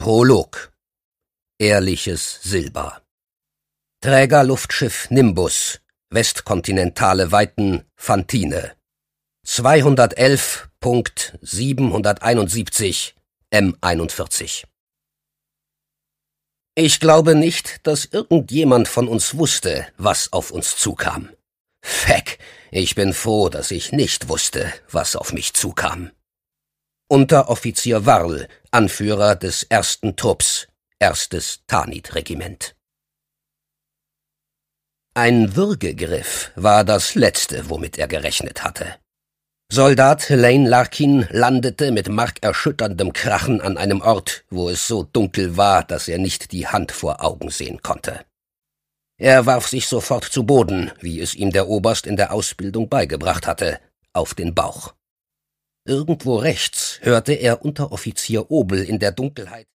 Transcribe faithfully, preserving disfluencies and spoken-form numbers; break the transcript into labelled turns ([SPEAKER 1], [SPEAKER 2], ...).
[SPEAKER 1] Prolog. Ehrliches Silber. Träger Luftschiff Nimbus, westkontinentale Weiten Fantine. zweihundertelf Punkt siebenhunderteinundsiebzig M einundvierzig. Ich glaube nicht, dass irgendjemand von uns wusste, was auf uns zukam. Feck, ich bin froh, dass ich nicht wusste, was auf mich zukam. Unteroffizier Warl, Anführer des ersten Trupps, erstes Tanit-Regiment. Ein Würgegriff war das Letzte, womit er gerechnet hatte. Soldat Lane Larkin landete mit markerschütterndem Krachen an einem Ort, wo es so dunkel war, dass er nicht die Hand vor Augen sehen konnte. Er warf sich sofort zu Boden, wie es ihm der Oberst in der Ausbildung beigebracht hatte, auf den Bauch. Irgendwo rechts hörte er Unteroffizier Obel in der Dunkelheit